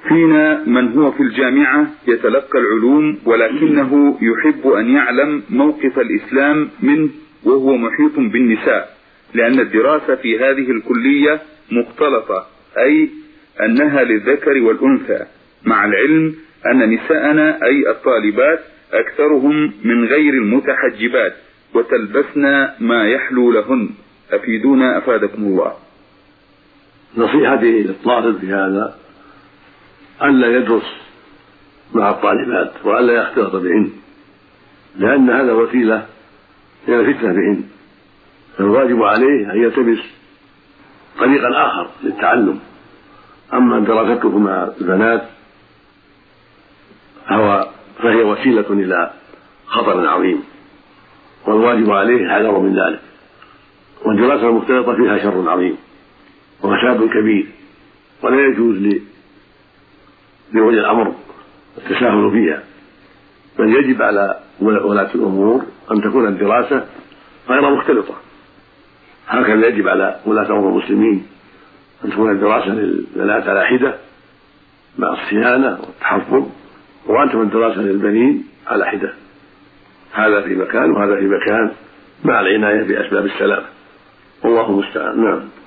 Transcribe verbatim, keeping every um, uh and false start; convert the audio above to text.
فينا من هو في الجامعة يتلقى العلوم ولكنه يحب أن يعلم موقف الإسلام منه وهو محيط بالنساء، لأن الدراسة في هذه الكلية مختلطة، أي أنها للذكر والأنثى، مع العلم أن نساءنا أي الطالبات أكثرهم من غير المتحجبات وتلبسن ما يحلو لهن. أفيدونا أفادكم الله. نصيحتي للطالب في هذا ألا يدرس مع الطالبات وألا يختلط بهن، لأن هذا وسيلة إلى الفتنة بهن، فالواجب عليه أن يلتمس طريقا آخر للتعلم. أما دراسته مع البنات فهو فهي وسيلة إلى خطر عظيم، والواجب عليه حذر من ذلك، والدراسة المختلطة فيها شر عظيم وفساد كبير، ولا يجوز لولي الأمر التساهل فيها، بل يجب على ولاة الأمور أن تكون الدراسة غير مختلطة. هكذا يجب على ولاة أمور المسلمين أن تكون الدراسة للبنات على حدة مع الصيانة والتحفظ، وأن تكون الدراسة للبنين على حدة، هذا في مكان وهذا في مكان، مع العناية بأسباب السلامة. والله المستعان. نعم.